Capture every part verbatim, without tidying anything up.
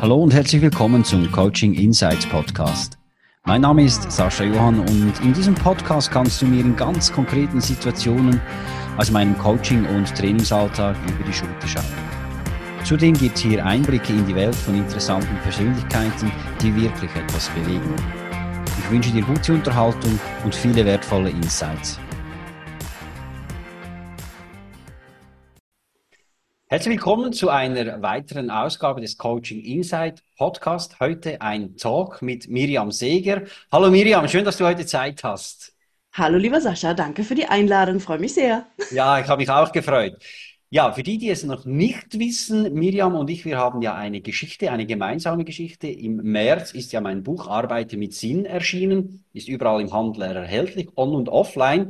Hallo und herzlich willkommen zum Coaching Insights Podcast. Mein Name ist Sascha Johann und in diesem Podcast kannst du mir in ganz konkreten Situationen aus meinem Coaching- und Trainingsalltag über die Schulter schauen. Zudem gibt es hier Einblicke in die Welt von interessanten Persönlichkeiten, die wirklich etwas bewegen. Ich wünsche dir gute Unterhaltung und viele wertvolle Insights. Herzlich willkommen zu einer weiteren Ausgabe des Coaching Insight Podcast. Heute ein Talk mit Miriam Seeger. Hallo Miriam, schön, dass du heute Zeit hast. Hallo lieber Sascha, danke für die Einladung, freue mich sehr. Ja, ich habe mich auch gefreut. Ja, für die, die es noch nicht wissen, Miriam und ich, wir haben ja eine Geschichte, eine gemeinsame Geschichte. Im März ist ja mein Buch Arbeite mit Sinn erschienen, ist überall im Handel erhältlich, on und offline.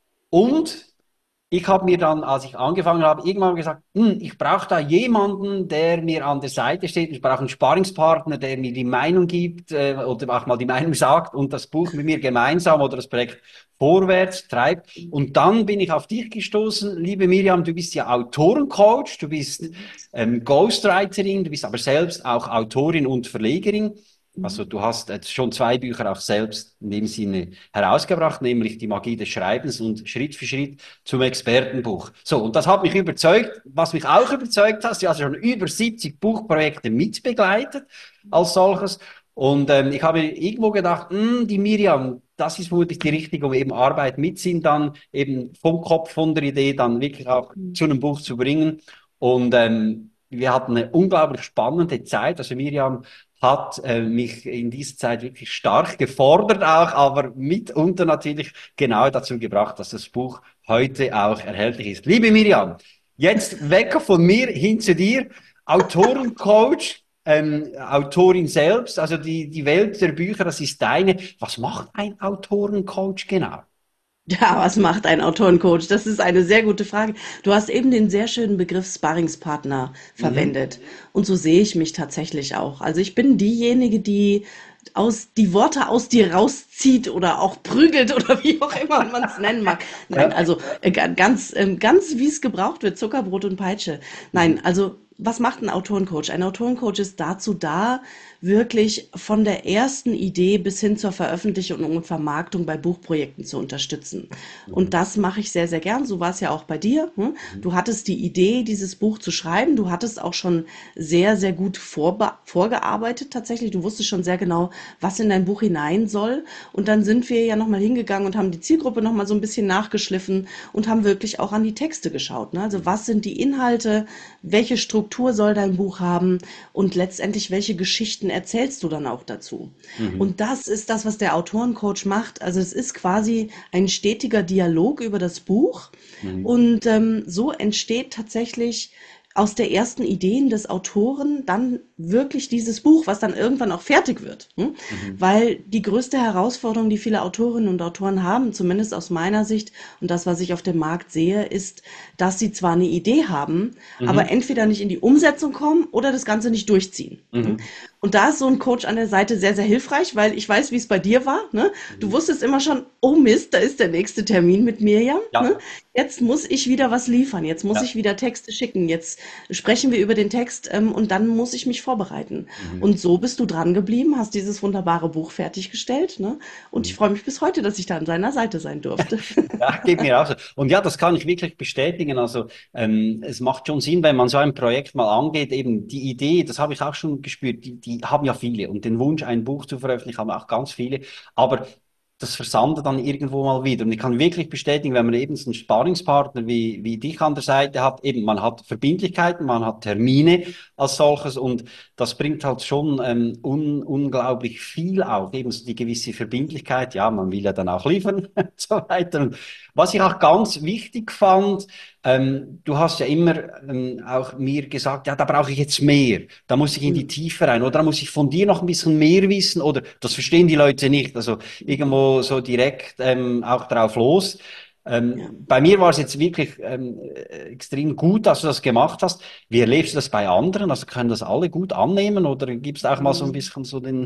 Und ich habe mir dann, als ich angefangen habe, irgendwann gesagt, hm, ich brauche da jemanden, der mir an der Seite steht. Ich brauche einen Sparringspartner, der mir die Meinung gibt äh, oder auch mal die Meinung sagt und das Buch mit mir gemeinsam oder das Projekt vorwärts treibt. Und dann bin ich auf dich gestoßen. Liebe Miriam, du bist ja Autorencoach, du bist ähm, Ghostwriterin, du bist aber selbst auch Autorin und Verlegerin. Also du hast jetzt schon zwei Bücher auch selbst in dem Sinne herausgebracht, nämlich Die Magie des Schreibens und Schritt für Schritt zum Expertenbuch. So, und das hat mich überzeugt. Was mich auch überzeugt hat, du hast schon über siebzig Buchprojekte mitbegleitet als solches. Und ähm, ich habe irgendwo gedacht, hm, die Miriam, das ist wohl die richtige, um eben Arbeit mit Sinn dann eben vom Kopf, von der Idee dann wirklich auch zu einem Buch zu bringen. Und ähm, wir hatten eine unglaublich spannende Zeit. Also Miriam hat äh, mich in dieser Zeit wirklich stark gefordert auch, aber mitunter natürlich genau dazu gebracht, dass das Buch heute auch erhältlich ist. Liebe Miriam, jetzt weg von mir hin zu dir, Autorencoach, ähm, Autorin selbst, also die, die Welt der Bücher, das ist deine. Was macht ein Autorencoach genau? Ja, was macht ein Autorencoach? Das ist eine sehr gute Frage. Du hast eben den sehr schönen Begriff Sparringspartner Mhm. verwendet. Und so sehe ich mich tatsächlich auch. Also ich bin diejenige, die aus, die Worte aus dir rauszieht oder auch prügelt oder wie auch immer man es nennen mag. Nein, Ja. also äh, ga- ganz, ähm, ganz wie es gebraucht wird, Zuckerbrot und Peitsche. Nein, Mhm. also was macht ein Autorencoach? Ein Autorencoach ist dazu da, wirklich von der ersten Idee bis hin zur Veröffentlichung und Vermarktung bei Buchprojekten zu unterstützen. Und Mhm. das mache ich sehr, sehr gern. So war es ja auch bei dir. Hm? Mhm. Du hattest die Idee, dieses Buch zu schreiben. Du hattest auch schon sehr, sehr gut vorbe vorgearbeitet tatsächlich. Du wusstest schon sehr genau, was in dein Buch hinein soll. Und dann sind wir ja nochmal hingegangen und haben die Zielgruppe nochmal so ein bisschen nachgeschliffen und haben wirklich auch an die Texte geschaut. Ne? Also was sind die Inhalte? Welche Struktur soll dein Buch haben? Und letztendlich, welche Geschichten erzählst du dann auch dazu? Mhm. Und das ist das, was der Autorencoach macht. Also es ist quasi ein stetiger Dialog über das Buch. Mhm. Und ähm, so entsteht tatsächlich aus der ersten Ideen des Autoren dann wirklich dieses Buch, was dann irgendwann auch fertig wird. Hm? Mhm. Weil die größte Herausforderung, die viele Autorinnen und Autoren haben, zumindest aus meiner Sicht und das, was ich auf dem Markt sehe, ist, dass sie zwar eine Idee haben, aber Mhm. entweder nicht in die Umsetzung kommen oder das Ganze nicht durchziehen. Hm? Mhm. Und da ist so ein Coach an der Seite sehr, sehr hilfreich, weil ich weiß, wie es bei dir war. Ne? Du Mhm. wusstest immer schon, oh Mist, da ist der nächste Termin mit Mirjam. Ne? Ja, Jetzt muss ich wieder was liefern, jetzt muss ja. ich wieder Texte schicken, jetzt sprechen wir über den Text ähm, und dann muss ich mich vorbereiten. Mhm. Und so bist du dran geblieben, hast dieses wunderbare Buch fertiggestellt. Ne? Und ich Mhm. freue mich bis heute, dass ich da an seiner Seite sein durfte. Ja, geht mir auch so. Und ja, das kann ich wirklich bestätigen. Also ähm, es macht schon Sinn, wenn man so ein Projekt mal angeht, eben die Idee, das habe ich auch schon gespürt, die, die haben ja viele und den Wunsch, ein Buch zu veröffentlichen, haben auch ganz viele. Aber das versandet dann irgendwo mal wieder. Und ich kann wirklich bestätigen, wenn man eben so einen Sparringspartner wie, wie dich an der Seite hat, eben man hat Verbindlichkeiten, man hat Termine als solches und das bringt halt schon ähm, un, unglaublich viel auf, eben so die gewisse Verbindlichkeit. Ja, man will ja dann auch liefern und so weiter. Und was ich auch ganz wichtig fand, ähm, du hast ja immer ähm, auch mir gesagt, ja, da brauche ich jetzt mehr, da muss ich in die Tiefe rein oder da muss ich von dir noch ein bisschen mehr wissen oder das verstehen die Leute nicht, also irgendwo so direkt ähm, auch drauf los. Ja. Ähm, bei mir war es jetzt wirklich ähm, äh, extrem gut, dass du das gemacht hast. Wie erlebst du das bei anderen? Also können das alle gut annehmen oder gibt es auch mal so ein bisschen so den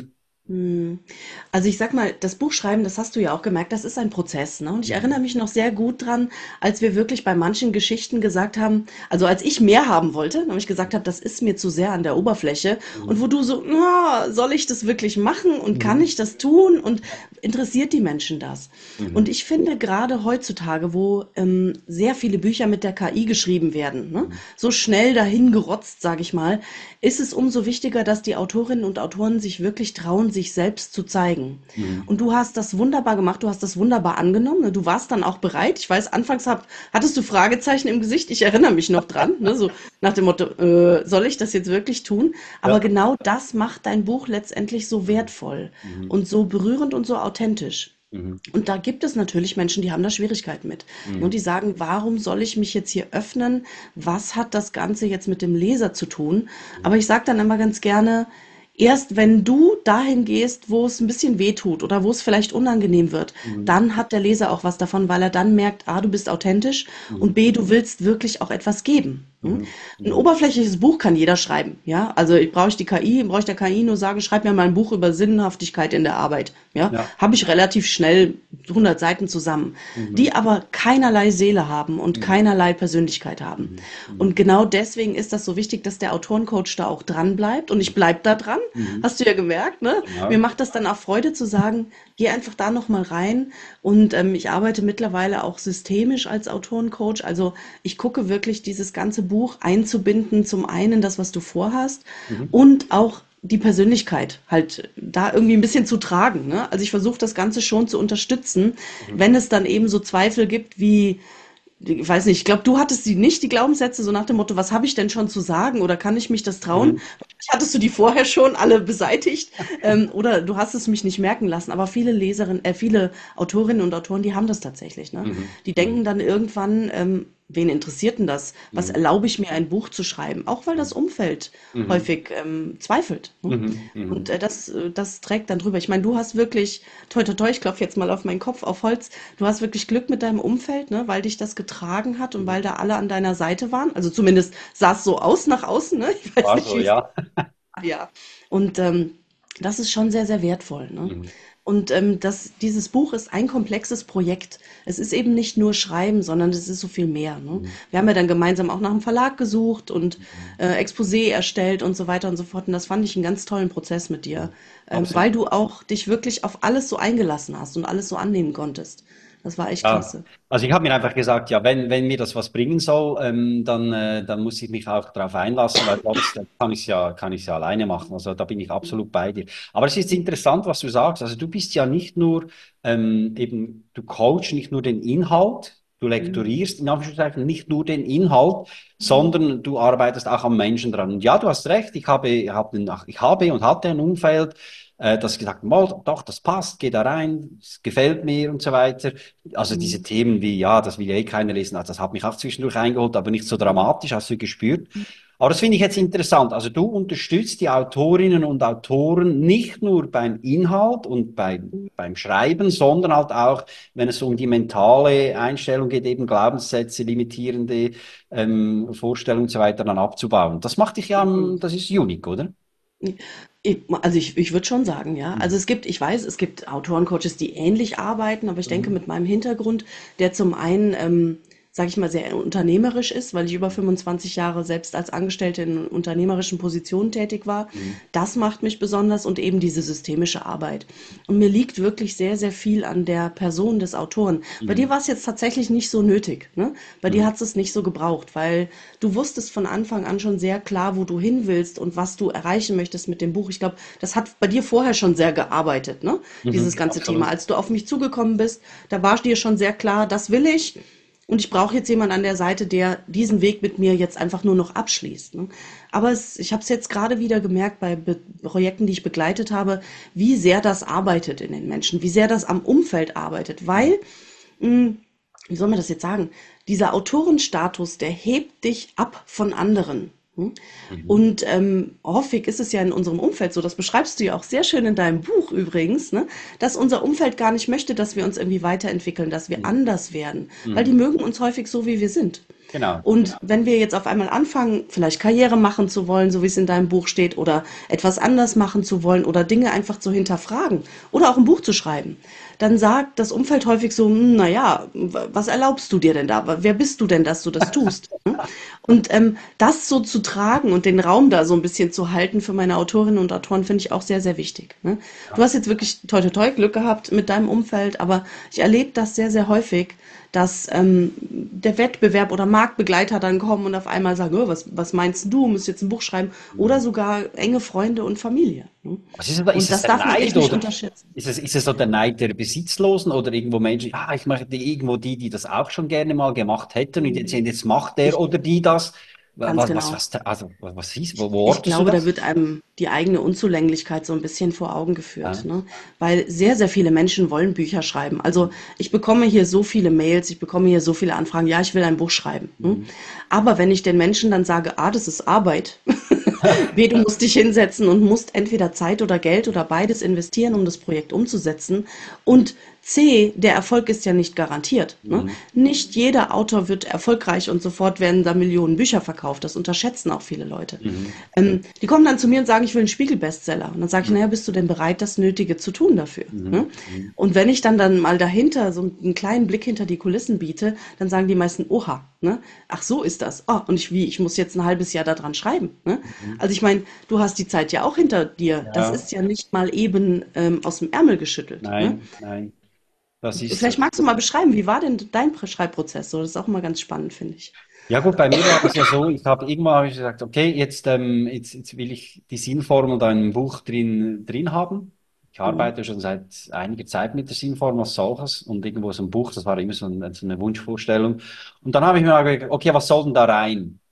Hm. Also ich sag mal, das Buchschreiben, das hast du ja auch gemerkt, das ist ein Prozess, ne? Und ich erinnere mich noch sehr gut dran, als wir wirklich bei manchen Geschichten gesagt haben, also als ich mehr haben wollte, nämlich gesagt habe, das ist mir zu sehr an der Oberfläche und Mhm. wo du so, "Na, soll ich das wirklich machen und kann Mhm. ich das tun und interessiert die Menschen das?" Und Mhm. ich finde gerade heutzutage, wo ähm, sehr viele Bücher mit der K I geschrieben werden, ne? Mhm. So schnell dahin gerotzt, sage ich mal, ist es umso wichtiger, dass die Autorinnen und Autoren sich wirklich trauen, sich selbst zu zeigen. Mhm. Und du hast das wunderbar gemacht, du hast das wunderbar angenommen, ne? Du warst dann auch bereit. Ich weiß, anfangs hab, hattest du Fragezeichen im Gesicht, ich erinnere mich noch dran, ne? So nach dem Motto, äh, soll ich das jetzt wirklich tun? Aber Ja. genau das macht dein Buch letztendlich so Mhm. wertvoll Mhm. und so berührend und so authentisch. Mhm. Und da gibt es natürlich Menschen, die haben da Schwierigkeiten mit. Und Mhm. die sagen, warum soll ich mich jetzt hier öffnen? Was hat das Ganze jetzt mit dem Leser zu tun? Mhm. Aber ich sage dann immer ganz gerne, erst wenn du dahin gehst, wo es ein bisschen weh tut oder wo es vielleicht unangenehm wird, Mhm. dann hat der Leser auch was davon, weil er dann merkt, A, du bist authentisch und Mhm. B, du willst wirklich auch etwas geben. Hm? Mhm. Ein Mhm. oberflächliches Buch kann jeder schreiben, ja. Also ich brauche ich die K I, brauche ich der K I nur sagen, schreib mir mal ein Buch über Sinnhaftigkeit in der Arbeit, ja. Ja. Habe ich relativ schnell hundert Seiten zusammen, Mhm. die aber keinerlei Seele haben und Mhm. keinerlei Persönlichkeit haben. Mhm. Und Mhm. genau deswegen ist das so wichtig, dass der Autorencoach da auch dran bleibt und ich bleib da dran. Mhm. Hast du ja gemerkt, ne? Mir Genau. macht das dann auch Freude zu sagen, geh einfach da noch mal rein. Und ähm, ich arbeite mittlerweile auch systemisch als Autorencoach. Also ich gucke wirklich, dieses ganze Buch einzubinden, zum einen das, was du vorhast Mhm. und auch die Persönlichkeit halt da irgendwie ein bisschen zu tragen, ne? Also ich versuche das Ganze schon zu unterstützen, Mhm. wenn es dann eben so Zweifel gibt wie ich weiß nicht, ich glaube, du hattest die nicht, die Glaubenssätze, so nach dem Motto, was habe ich denn schon zu sagen oder kann ich mich das trauen? Mhm. Hattest du die vorher schon alle beseitigt? Ähm, oder du hast es mich nicht merken lassen. Aber viele Leserinnen, äh, viele Autorinnen und Autoren, die haben das tatsächlich, ne? Mhm. Die Mhm. denken dann irgendwann, ähm, wen interessiert denn das? Was Mhm. erlaube ich mir, ein Buch zu schreiben? Auch weil das Umfeld Mhm. häufig ähm, zweifelt. Ne? Mhm. Und Mhm. äh, das, äh, das trägt dann drüber. Ich meine, du hast wirklich, toi, toi, toi, ich klopfe jetzt mal auf meinen Kopf, auf Holz, du hast wirklich Glück mit deinem Umfeld, ne, weil dich das getragen hat und Mhm. weil da alle an deiner Seite waren. Also zumindest sah es so aus nach außen, ne? Ich weiß War nicht, so, wie es ja. ja. Und ähm, das ist schon sehr, sehr wertvoll, ne? Mhm. Und ähm, das, dieses Buch ist ein komplexes Projekt. Es ist eben nicht nur Schreiben, sondern es ist so viel mehr. Ne? Mhm. Wir haben ja dann gemeinsam auch nach einem Verlag gesucht und Mhm. äh, Exposé erstellt und so weiter und so fort. Und das fand ich einen ganz tollen Prozess mit dir, Mhm. ähm, weil Absolut. du auch dich wirklich auf alles so eingelassen hast und alles so annehmen konntest. Das war echt Ja, klasse. also ich habe mir einfach gesagt, ja, wenn, wenn mir das was bringen soll, ähm, dann, äh, dann muss ich mich auch darauf einlassen, weil sonst äh, kann ich es ja, kann ich es ja alleine machen. Also da bin ich absolut bei dir. Aber es ist interessant, was du sagst. Also du bist ja nicht nur ähm, eben, du coachst nicht nur den Inhalt, du Mhm. lektorierst in Anführungszeichen nicht nur den Inhalt, sondern du arbeitest auch am Menschen dran. Und ja, du hast recht, ich habe, ich habe, ein- ich habe und hatte ein Umfeld, äh, das gesagt, mal, doch, das passt, geh da rein, es gefällt mir und so weiter. Also diese Mhm. Themen wie, ja, das will ja eh keiner lesen, also das hat mich auch zwischendurch eingeholt, aber nicht so dramatisch, hast du gespürt. Aber das finde ich jetzt interessant. Also du unterstützt die Autorinnen und Autoren nicht nur beim Inhalt und beim, beim Schreiben, sondern halt auch, wenn es um die mentale Einstellung geht, eben Glaubenssätze, limitierende ähm, Vorstellungen und so weiter dann abzubauen. Das macht dich ja, ähm, das ist unique, oder? Ich, also ich, ich würde schon sagen, ja. Also Mhm. es gibt, ich weiß, es gibt Autorencoaches, die ähnlich arbeiten, aber ich denke Mhm. mit meinem Hintergrund, der zum einen, ähm, sage ich mal, sehr unternehmerisch ist, weil ich über fünfundzwanzig Jahre selbst als Angestellte in unternehmerischen Positionen tätig war, Mhm. das macht mich besonders und eben diese systemische Arbeit. Und mir liegt wirklich sehr, sehr viel an der Person des Autoren. Bei dir Mhm. war es jetzt tatsächlich nicht so nötig, ne? Bei dir Mhm. hat es nicht so gebraucht, weil du wusstest von Anfang an schon sehr klar, wo du hin willst und was du erreichen möchtest mit dem Buch. Ich glaube, das hat bei dir vorher schon sehr gearbeitet, ne? Dieses Mhm. ganze Thema. Absolut. Als du auf mich zugekommen bist, da war dir schon sehr klar, das will ich. Und ich brauche jetzt jemanden an der Seite, der diesen Weg mit mir jetzt einfach nur noch abschließt. Ne? Aber es, ich habe es jetzt gerade wieder gemerkt bei Be Projekten, die ich begleitet habe, wie sehr das arbeitet in den Menschen, wie sehr das am Umfeld arbeitet. Mhm. Weil, mh, wie soll man das jetzt sagen, dieser Autorenstatus, der hebt dich ab von anderen. Hm? Mhm. Und ähm, häufig ist es ja in unserem Umfeld so, das beschreibst du ja auch sehr schön in deinem Buch übrigens, ne, dass unser Umfeld gar nicht möchte, dass wir uns irgendwie weiterentwickeln, dass wir Mhm. anders werden, weil die Mhm. mögen uns häufig so, wie wir sind. Genau. Und wenn wir jetzt auf einmal anfangen, vielleicht Karriere machen zu wollen, so wie es in deinem Buch steht, oder etwas anders machen zu wollen oder Dinge einfach zu hinterfragen oder auch ein Buch zu schreiben, dann sagt das Umfeld häufig so, hm, na ja, was erlaubst du dir denn da? Wer bist du denn, dass du das tust? Und ähm, das so zu tragen und den Raum da so ein bisschen zu halten für meine Autorinnen und Autoren, finde ich auch sehr, sehr wichtig. Ne? Du hast jetzt wirklich toi toi toi Glück gehabt mit deinem Umfeld, aber ich erlebe das sehr, sehr häufig, dass ähm, der Wettbewerb oder Marktbegleiter dann kommen und auf einmal sagen, oh, was, was meinst du, musst jetzt ein Buch schreiben? Oder sogar enge Freunde und Familie. Ne? Was ist es, ist Und es das der darf man echt Neid nicht oder unterschätzen. ist es, ist es so der Neid der Besitzlosen oder irgendwo Menschen, ah, ich möchte irgendwo die, die das auch schon gerne mal gemacht hätten und jetzt, jetzt macht der Ich, oder die das? ganz Was, was, genau. was, also, was, was hieß, wo, Ich, wo ich ortest du glaube, da das? wird einem die eigene Unzulänglichkeit so ein bisschen vor Augen Ja. geführt, ne? Weil sehr, sehr viele Menschen wollen Bücher schreiben. Also ich bekomme hier so viele Mails, ich bekomme hier so viele Anfragen, ja, ich will ein Buch schreiben. Hm? Mhm. Aber wenn ich den Menschen dann sage, A, das ist Arbeit, B, du musst dich hinsetzen und musst entweder Zeit oder Geld oder beides investieren, um das Projekt umzusetzen. Und C, der Erfolg ist ja nicht garantiert. Ne? Mhm. Nicht jeder Autor wird erfolgreich und sofort werden da Millionen Bücher verkauft. Das unterschätzen auch viele Leute. Mhm. Ähm, die kommen dann zu mir und sagen, ich will einen Spiegel-Bestseller. Und dann sage ich, Mhm. naja, bist du denn bereit, das Nötige zu tun dafür? Ne? Mhm. Mhm. Und wenn ich dann dann mal dahinter so einen kleinen Blick hinter die Kulissen biete, dann sagen die meisten, oha, ne? Ach, so ist das. Oh, und ich wie, ich muss jetzt ein halbes Jahr daran schreiben. Ne? Mhm. Also ich meine, du hast die Zeit ja auch hinter dir. Das Ja, ist ja nicht mal eben ähm, aus dem Ärmel geschüttelt. Ne? nein, nein, das ist so. Vielleicht magst du mal beschreiben, wie war denn dein Schreibprozess? So, das ist auch immer ganz spannend, finde ich. Ja gut, bei mir war das ja so, ich habe irgendwann habe ich gesagt, okay, jetzt, ähm, jetzt, jetzt will ich die Sinnformel da in einem Buch drin, drin haben. Ich Mhm. arbeite schon seit einiger Zeit mit der Sinnformel als solches und irgendwo so ein Buch, das war immer so, ein, so eine Wunschvorstellung. Und dann habe ich mir mal gedacht, okay, was soll denn da rein?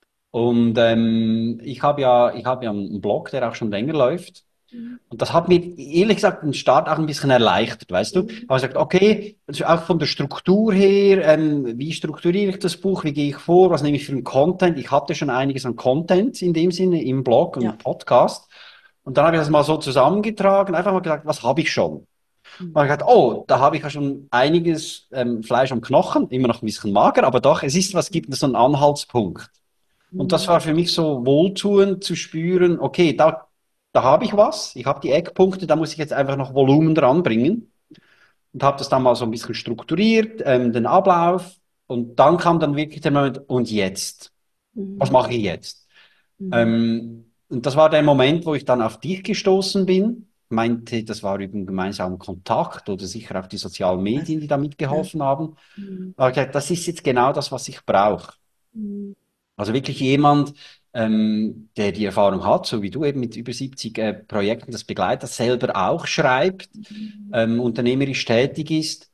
Und ähm, ich habe ja, ich habe ja einen Blog, der auch schon länger läuft. Und das hat mir ehrlich gesagt den Start auch ein bisschen erleichtert, weißt du? Ich habe gesagt, okay, also auch von der Struktur her, ähm, wie strukturiere ich das Buch, wie gehe ich vor, was nehme ich für einen Content? Ich hatte schon einiges an Content in dem Sinne im Blog und Ja. Podcast. Und dann habe ich das mal so zusammengetragen, einfach mal gesagt, was habe ich schon? Und Mhm. habe ich gedacht, oh, da habe ich ja schon einiges ähm, Fleisch am Knochen, immer noch ein bisschen mager, aber doch, es ist was, gibt es so einen Anhaltspunkt. Und das Mhm. war für mich so wohltuend zu spüren, okay, da, da habe ich was, ich habe die Eckpunkte, da muss ich jetzt einfach noch Volumen dranbringen und habe das dann mal so ein bisschen strukturiert, ähm, den Ablauf und dann kam dann wirklich der Moment, und jetzt? Was Mhm. mache ich jetzt? Mhm. Ähm, und das war der Moment, wo ich dann auf dich gestoßen bin, meinte, das war über einen gemeinsamen Kontakt oder sicher auch die sozialen Weiß Medien, die da ja. mitgeholfen haben. Mhm. Aber ich gesagt, das ist jetzt genau das, was ich brauche. Mhm. Also wirklich jemand, ähm, der die Erfahrung hat, so wie du eben mit über siebzig äh, Projekten das begleitet, selber auch schreibt, ähm, unternehmerisch tätig ist.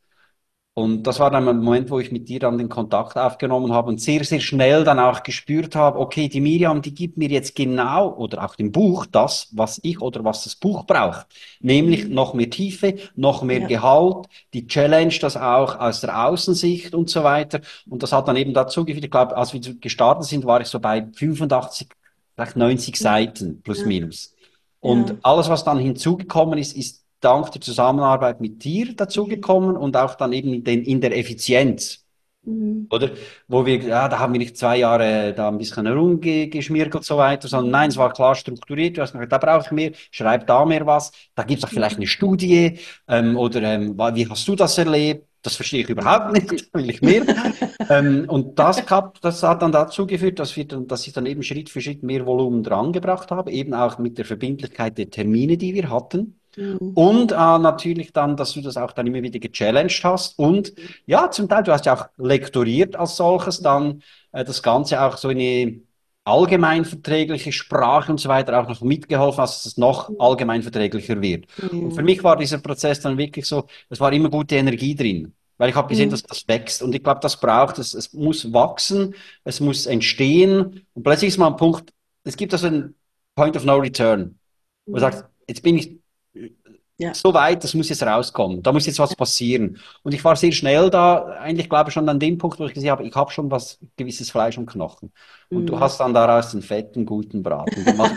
Und das war dann ein Moment, wo ich mit dir dann den Kontakt aufgenommen habe und sehr, sehr schnell dann auch gespürt habe, okay, die Miriam, die gibt mir jetzt genau oder auch dem Buch das, was ich oder was das Buch braucht. Nämlich Mhm. noch mehr Tiefe, noch mehr Ja. Gehalt, die Challenge, das auch aus der Außensicht und so weiter. Und das hat dann eben dazu geführt, ich glaube, als wir gestartet sind, war ich so bei fünfundachtzig, vielleicht neunzig Ja. Seiten plus Ja. minus. Und Ja. alles, was dann hinzugekommen ist, ist dank der Zusammenarbeit mit dir dazugekommen und auch dann eben in, den, in der Effizienz. Mhm. Oder? Wo wir, ja, da haben wir nicht zwei Jahre da ein bisschen herumgeschmirgelt und so weiter, sondern nein, es war klar strukturiert. Du hast gesagt, da brauche ich mehr, schreib da mehr was. Da gibt es auch vielleicht eine Studie, ähm, oder ähm, wie hast du das erlebt? Das verstehe ich überhaupt nicht, da will ich mehr. Ähm, und das, gab, das hat dann dazu geführt, dass, wir, dann- dass ich dann eben Schritt für Schritt mehr Volumen drangebracht habe, eben auch mit der Verbindlichkeit der Termine, die wir hatten. Mhm. Und äh, natürlich dann, dass du das auch dann immer wieder gechallenged hast. Und ja, zum Teil, du hast ja auch lektoriert als solches, dann äh, das Ganze auch so in eine allgemeinverträgliche Sprache und so weiter auch noch mitgeholfen hast, dass es noch allgemeinverträglicher wird. Und für Mhm. mich war dieser Prozess dann wirklich so, es war immer gute Energie drin. Weil ich habe gesehen, dass Mhm. das wächst. Und ich glaube, das braucht es. Es muss wachsen, es muss entstehen. Und plötzlich ist man am Punkt, es gibt also einen Point of No Return. Wo du Mhm. sagst, jetzt bin ich Ja. so weit, das muss jetzt rauskommen. Da muss jetzt was passieren. Und ich war sehr schnell da, eigentlich glaube ich schon an dem Punkt, wo ich gesehen habe, ich habe schon was, gewisses Fleisch und Knochen. Und du Mhm. hast dann daraus den fetten, guten Braten gemacht.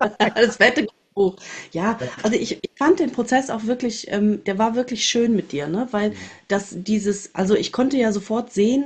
Das fette Buch. Ja, also ich, ich fand den Prozess auch wirklich, ähm, der war wirklich schön mit dir, ne? Weil das dieses, also ich konnte ja sofort sehen,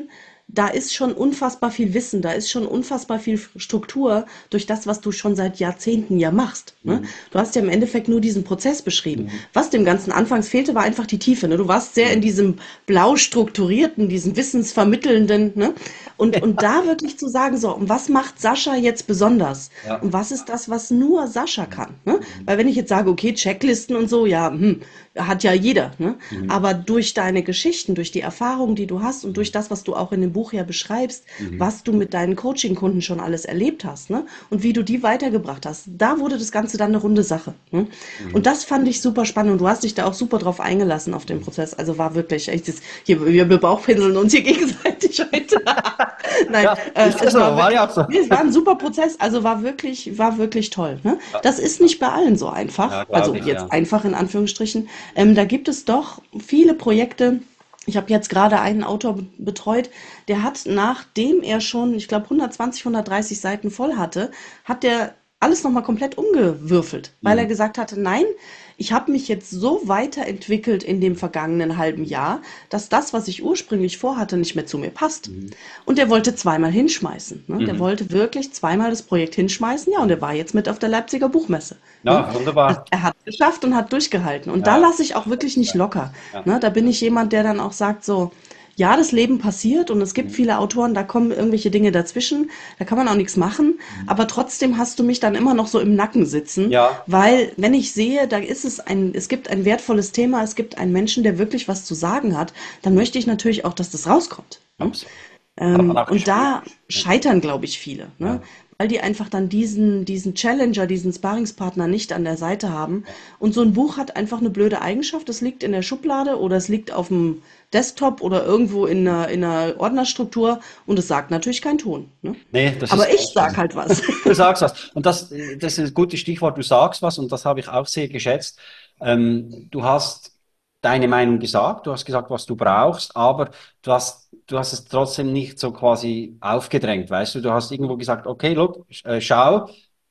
da ist schon unfassbar viel Wissen, da ist schon unfassbar viel Struktur durch das, was du schon seit Jahrzehnten ja machst. Ne? Mhm. Du hast ja im Endeffekt nur diesen Prozess beschrieben. Mhm. Was dem Ganzen anfangs fehlte, war einfach die Tiefe. Ne? Du warst sehr in Mhm. diesem blau strukturierten, diesen wissensvermittelnden. Ne? Und, und da wirklich zu sagen, so, und was macht Sascha jetzt besonders? Ja. Und was ist das, was nur Sascha Mhm. kann? Ne? Mhm. Weil wenn ich jetzt sage, okay, Checklisten und so, ja, hm, hat ja jeder. Ne? Mhm. Aber durch deine Geschichten, durch die Erfahrungen, die du hast und Mhm. durch das, was du auch in dem Buch ja beschreibst, Mhm. was du mit deinen Coaching-Kunden schon alles erlebt hast, ne? Und wie du die weitergebracht hast, da wurde das Ganze dann eine runde Sache. Ne? Und Mhm. das fand ich super spannend und du hast dich da auch super drauf eingelassen auf den Mhm. Prozess. Also war wirklich echt, das, hier, wir Bauchpinseln uns hier gegenseitig heute. Nein, Ja, äh, ist ja es so, war war ja wirklich, auch so. nee, es war ein super Prozess, also war wirklich, war wirklich toll. Ne? Ja, Das ist nicht bei allen so ja, einfach, also glaube ich, jetzt ja. einfach in Anführungsstrichen. Ähm, da gibt es doch viele Projekte. Ich habe jetzt gerade einen Autor be- betreut, der hat, nachdem er schon, ich glaube, hundertzwanzig, hundertdreißig Seiten voll hatte, hat der alles nochmal komplett umgewürfelt, weil er Mhm. gesagt hatte, nein, ich habe mich jetzt so weiterentwickelt in dem vergangenen halben Jahr, dass das, was ich ursprünglich vorhatte, nicht mehr zu mir passt. Mhm. Und der wollte zweimal hinschmeißen. Ne? Der Mhm. wollte wirklich zweimal das Projekt hinschmeißen. Ja, und er Mhm. war jetzt mit auf der Leipziger Buchmesse. Ne? Ja, Also wunderbar. er hat es geschafft und hat durchgehalten. Und da Ja, lasse ich auch wirklich nicht ja, locker. ja. Ne? Da bin ich jemand, der dann auch sagt so, ja, das Leben passiert und es gibt Mhm. viele Autoren, da kommen irgendwelche Dinge dazwischen, da kann man auch nichts machen, Mhm. aber trotzdem hast du mich dann immer noch so im Nacken sitzen, Ja, weil wenn ich sehe, da ist es ein, es gibt ein wertvolles Thema, es gibt einen Menschen, der wirklich was zu sagen hat, dann möchte ich natürlich auch, dass das rauskommt. Ne? absolut. Hat man Ähm, auch und gespürt. da Ja, scheitern, glaube ich, viele, ne? ja, Weil die einfach dann diesen, diesen Challenger, diesen Sparringspartner nicht an der Seite haben. ja. Und so ein Buch hat einfach eine blöde Eigenschaft. Es liegt in der Schublade oder es liegt auf dem Desktop oder irgendwo in einer, in einer Ordnerstruktur und es sagt natürlich keinen Ton. Ne? Nee, das ist Aber ich ganz sag schön. halt was. Du sagst was. Und das, äh, das ist ein gutes Stichwort. Du sagst was und das habe ich auch sehr geschätzt. Ähm, du hast deine Meinung gesagt, du hast gesagt, was du brauchst, aber du hast, du hast es trotzdem nicht so quasi aufgedrängt, weißt du? Du hast irgendwo gesagt, okay, look, sch- äh, schau,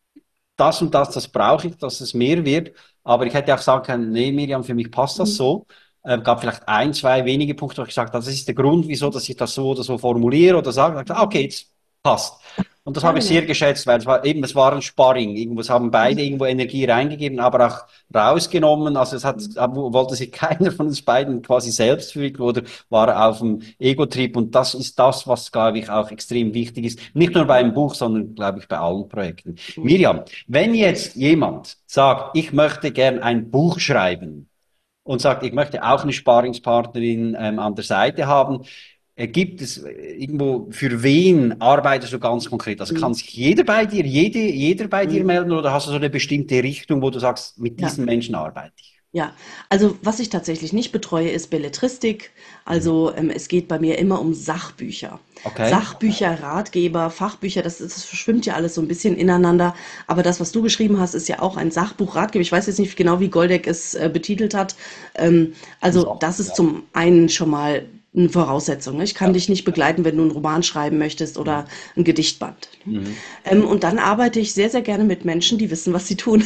das und das, das brauche ich, dass es mehr wird. Aber ich hätte auch sagen können, nee, Miriam, für mich passt das so. Ähm, gab vielleicht ein, zwei wenige Punkte, wo ich gesagt habe, das ist der Grund, wieso, dass ich das so oder so formuliere oder sage. Ich dachte, okay, jetzt passt. Und das Ja, habe ich sehr genau. geschätzt, weil es war eben, es war ein Sparring. Irgendwo, es haben beide irgendwo Energie reingegeben, aber auch rausgenommen. Also es hat, wollte sich keiner von uns beiden quasi selbst verwirklichen oder war auf dem Ego-Trip. Und das ist das, was, glaube ich, auch extrem wichtig ist. Nicht nur beim Buch, sondern, glaube ich, bei allen Projekten. Miriam, wenn jetzt jemand sagt, ich möchte gern ein Buch schreiben und sagt, ich möchte auch eine Sparingspartnerin ähm, an der Seite haben, äh, gibt es äh, irgendwo, für wen arbeitest du ganz konkret? Also kann sich jeder bei dir, jede, jeder bei dir melden oder hast du so eine bestimmte Richtung, wo du sagst, mit Ja. diesen Menschen arbeite ich? Ja, also was ich tatsächlich nicht betreue, ist Belletristik. Mhm. Also ähm, es geht bei mir immer um Sachbücher. Okay. Sachbücher, Ratgeber, Fachbücher, das, ist- das verschwimmt ja alles so ein bisschen ineinander. Aber das, was du geschrieben hast, ist ja auch ein Sachbuch, Ratgeber. Ich weiß jetzt nicht genau, wie Goldeck es äh, betitelt hat. Ähm, also So, das ist ja. zum einen schon mal eine Voraussetzung. Ne? Ich kann Ja. dich nicht begleiten, wenn du einen Roman schreiben möchtest oder Mhm. ein Gedichtband. Ne? Mhm. Ähm, und dann arbeite ich sehr, sehr gerne mit Menschen, die wissen, was sie tun.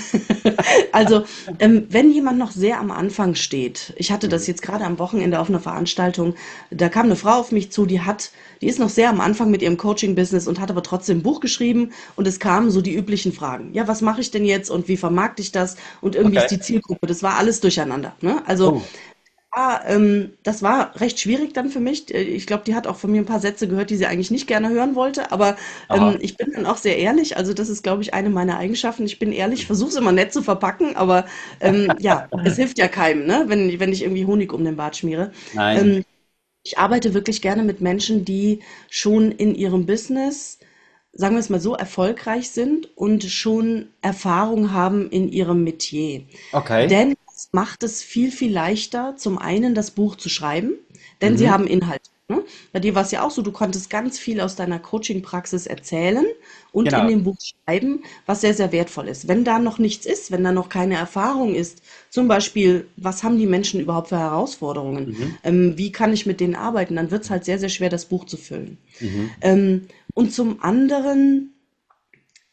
Also, ähm, wenn jemand noch sehr am Anfang steht, ich hatte das Mhm. jetzt gerade am Wochenende auf einer Veranstaltung, da kam eine Frau auf mich zu, die hat, die ist noch sehr am Anfang mit ihrem Coaching-Business und hat aber trotzdem ein Buch geschrieben und es kamen so die üblichen Fragen. Ja, was mache ich denn jetzt und wie vermarkte ich das? Und irgendwie ist Okay. die Zielgruppe, das war alles durcheinander. Ne? Also Oh. Ah, ähm, das war recht schwierig dann für mich. Äh, Ich glaube, die hat auch von mir ein paar Sätze gehört, die sie eigentlich nicht gerne hören wollte. Aber ähm, Aha. ich bin dann auch sehr ehrlich. Also das ist, glaube ich, eine meiner Eigenschaften. Ich bin ehrlich, versuche es immer nett zu verpacken, aber ähm, ja, es hilft ja keinem, ne? Wenn, wenn ich irgendwie Honig um den Bart schmiere. Nein. Ähm, ich arbeite wirklich gerne mit Menschen, die schon in ihrem Business, sagen wir es mal so, erfolgreich sind und schon Erfahrung haben in ihrem Metier. Okay. Denn es macht es viel, viel leichter, zum einen das Buch zu schreiben, denn sie Mhm. haben Inhalt. Ne? Bei dir war es ja auch so, du konntest ganz viel aus deiner Coaching-Praxis erzählen und in Genau. dem Buch schreiben, was sehr, sehr wertvoll ist. Wenn da noch nichts ist, wenn da noch keine Erfahrung ist, zum Beispiel, was haben die Menschen überhaupt für Herausforderungen? Mhm. Ähm, wie kann ich mit denen arbeiten? Dann wird es halt sehr, sehr schwer, das Buch zu füllen. Mhm. Ähm, und zum anderen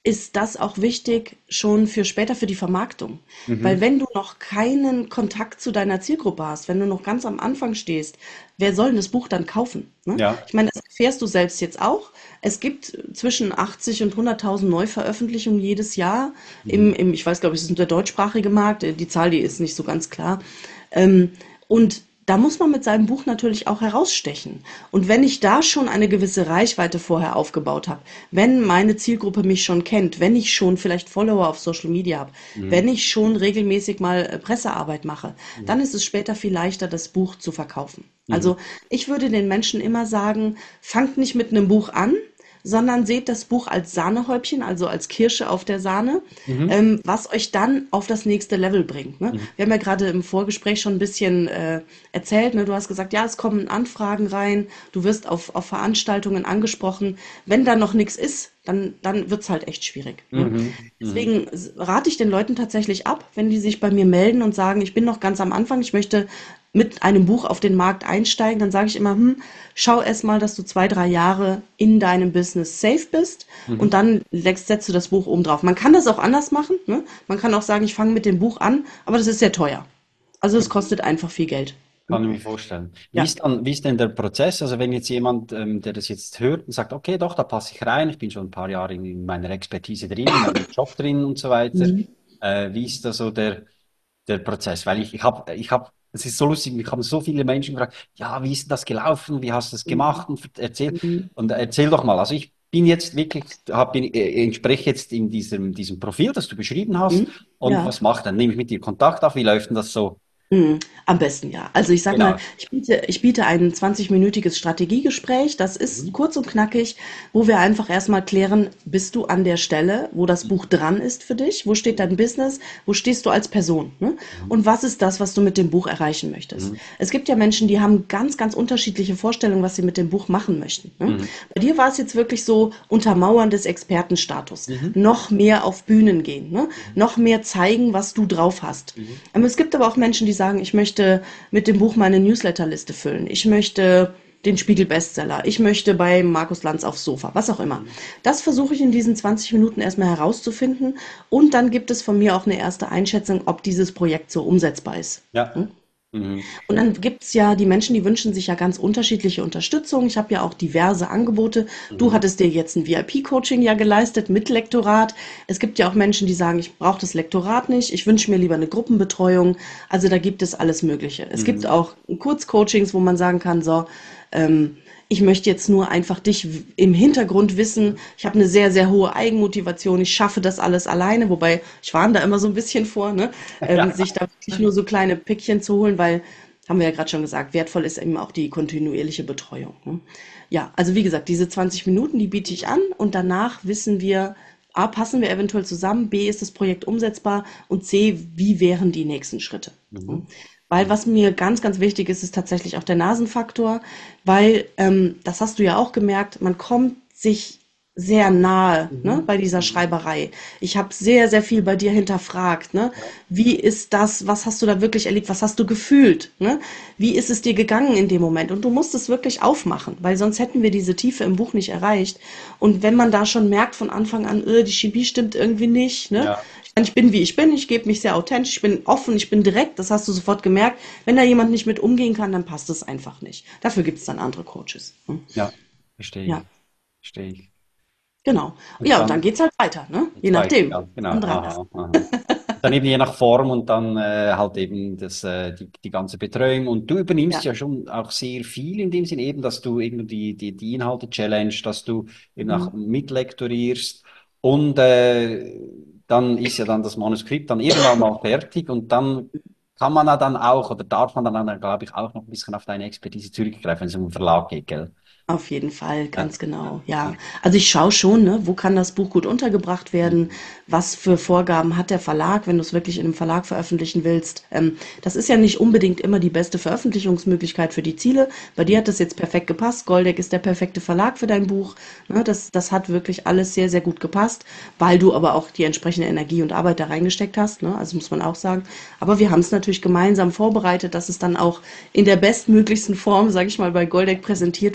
ist das auch wichtig schon für später für die Vermarktung. Weil Mhm. wenn du noch keinen Kontakt zu deiner Zielgruppe hast, wenn du noch ganz am Anfang stehst, wer soll denn das Buch dann kaufen? Ne? Ja. Ich meine, das erfährst du selbst jetzt auch. Es gibt zwischen achtzig und hunderttausend Neuveröffentlichungen jedes Jahr Mhm. im, im, ich weiß, glaube ich, es ist der deutschsprachige Markt. Die Zahl, die ist nicht so ganz klar. Ähm, und da muss man mit seinem Buch natürlich auch herausstechen. Und wenn ich da schon eine gewisse Reichweite vorher aufgebaut habe, wenn meine Zielgruppe mich schon kennt, wenn ich schon vielleicht Follower auf Social Media habe, wenn Mhm. ich schon regelmäßig mal äh, Pressearbeit mache, Mhm. dann ist es später viel leichter, das Buch zu verkaufen. Mhm. Also ich würde den Menschen immer sagen, fangt nicht mit einem Buch an, sondern seht das Buch als Sahnehäubchen, also als Kirsche auf der Sahne, Mhm. ähm, was euch dann auf das nächste Level bringt. Ne? Mhm. Wir haben ja gerade im Vorgespräch schon ein bisschen äh, erzählt. Ne? Du hast gesagt, ja, es kommen Anfragen rein, du wirst auf, auf Veranstaltungen angesprochen. Wenn da noch nichts ist, dann, dann wird's halt echt schwierig. Ne? Mhm. Mhm. Deswegen rate ich den Leuten tatsächlich ab, wenn die sich bei mir melden und sagen, ich bin noch ganz am Anfang, ich möchte mit einem Buch auf den Markt einsteigen, dann sage ich immer, hm, schau erst mal, dass du zwei, drei Jahre in deinem Business safe bist und Mhm. dann legst, setzt du das Buch oben drauf. Man kann das auch anders machen, ne? Man kann auch sagen, ich fange mit dem Buch an, aber das ist sehr teuer. Also es Mhm. kostet einfach viel Geld. Kann Ne? ich mir vorstellen. Wie Ja. ist dann, wie ist denn der Prozess? Also wenn jetzt jemand, ähm, der das jetzt hört und sagt, okay, doch, da passe ich rein, ich bin schon ein paar Jahre in meiner Expertise drin, in meinem Job drin und so weiter. Mhm. Äh, wie ist da so der, der Prozess? Weil ich, ich habe, ich habe, es ist so lustig, ich habe so viele Menschen gefragt, ja, wie ist denn das gelaufen? Wie hast du das Mhm. gemacht? Und erzähl, Mhm. und erzähl doch mal. Also ich bin jetzt wirklich, hab, bin, äh, entspreche jetzt in diesem, diesem Profil, das du beschrieben hast. Mhm. Und Ja. was macht dann? Nehme ich mit dir Kontakt auf? Wie läuft denn das so? Mhm, am besten ja. Also ich sag mal, Genau. ich biete, ich biete ein zwanzig-minütiges Strategiegespräch. Das ist Mhm. kurz und knackig, wo wir einfach erstmal klären, bist du an der Stelle, wo das Buch dran ist für dich? Wo steht dein Business? Wo stehst du als Person? Ne? Mhm. Und was ist das, was du mit dem Buch erreichen möchtest? Mhm. Es gibt ja Menschen, die haben ganz, ganz unterschiedliche Vorstellungen, was sie mit dem Buch machen möchten. Ne? Mhm. Bei dir war es jetzt wirklich so Untermauern des Expertenstatus. Mhm. Noch mehr auf Bühnen gehen, ne? Mhm. Noch mehr zeigen, was du drauf hast. Mhm. Aber es gibt aber auch Menschen, die sagen, ich möchte mit dem Buch meine Newsletterliste füllen. Ich möchte den Spiegel-Bestseller. Ich möchte bei Markus Lanz aufs Sofa, was auch immer. Mhm. Das versuche ich in diesen zwanzig Minuten erstmal herauszufinden. Und dann gibt es von mir auch eine erste Einschätzung, ob dieses Projekt so umsetzbar ist. Ja. Hm? Mhm. Und dann gibt's ja die Menschen, die wünschen sich ja ganz unterschiedliche Unterstützung. Ich habe ja auch diverse Angebote. Du Mhm. hattest dir jetzt ein V I P-Coaching ja geleistet mit Lektorat. Es gibt ja auch Menschen, die sagen, ich brauche das Lektorat nicht, ich wünsche mir lieber eine Gruppenbetreuung. Also da gibt es alles Mögliche. Es gibt Mhm. auch Kurzcoachings, wo man sagen kann, so, ähm, ich möchte jetzt nur einfach dich im Hintergrund wissen. Ich habe eine sehr, sehr hohe Eigenmotivation. Ich schaffe das alles alleine, wobei ich warne da immer so ein bisschen vor, ne? Ähm, Ja. sich da wirklich nur so kleine Pickchen zu holen, weil, haben wir ja gerade schon gesagt, wertvoll ist eben auch die kontinuierliche Betreuung. Ne? Ja, also wie gesagt, diese zwanzig Minuten, die biete ich an und danach wissen wir, A, passen wir eventuell zusammen, B, ist das Projekt umsetzbar und C, wie wären die nächsten Schritte? Ne? Mhm. Weil Mhm. was mir ganz, ganz wichtig ist, ist tatsächlich auch der Nasenfaktor, weil ähm, das hast du ja auch gemerkt, man kommt sich sehr nahe, ne, Mhm. bei dieser Mhm. Schreiberei. Ich habe sehr, sehr viel bei dir hinterfragt, ne? Ja. Wie ist das, was hast du da wirklich erlebt, was hast du gefühlt, ne? Wie ist es dir gegangen in dem Moment? Und du musst es wirklich aufmachen, weil sonst hätten wir diese Tiefe im Buch nicht erreicht. Und wenn man da schon merkt von Anfang an, äh, die Chemie stimmt irgendwie nicht, ne? Ja. Ich meine, ich bin, wie ich bin, ich gebe mich sehr authentisch, ich bin offen, ich bin direkt, das hast du sofort gemerkt. Wenn da jemand nicht mit umgehen kann, dann passt es einfach nicht. Dafür gibt es dann andere Coaches. Hm? Ja. Verstehe Ja, ich. Verstehe ich. genau. Und Ja, und dann dann geht's halt weiter, ne? Je geht's weiter. nachdem, Ja, was genau. man dran ist. Aha, aha. Dann eben je nach Form und dann äh, halt eben das, äh, die, die ganze Betreuung. Und du übernimmst Ja. ja schon auch sehr viel in dem Sinn eben, dass du eben die, die, die Inhalte challenge, dass du eben auch Mhm. mitlektorierst. Und äh, dann ist ja dann das Manuskript dann irgendwann mal fertig und dann kann man ja dann auch oder darf man dann, glaube ich, auch noch ein bisschen auf deine Expertise zurückgreifen, wenn es um den Verlag geht, gell? Auf jeden Fall, Ja, ganz genau, ja. ja. Also ich schaue schon, ne, wo kann das Buch gut untergebracht werden? Mhm. Was für Vorgaben hat der Verlag, wenn du es wirklich in einem Verlag veröffentlichen willst? Ähm, das ist ja nicht unbedingt immer die beste Veröffentlichungsmöglichkeit für die Ziele. Bei dir hat das jetzt perfekt gepasst. Goldeck ist der perfekte Verlag für dein Buch. Ne, das, das hat wirklich alles sehr, sehr gut gepasst, weil du aber auch die entsprechende Energie und Arbeit da reingesteckt hast. Ne? Also muss man auch sagen. Aber wir haben es natürlich gemeinsam vorbereitet, dass es dann auch in der bestmöglichsten Form, sage ich mal, bei Goldeck präsentiert wurde.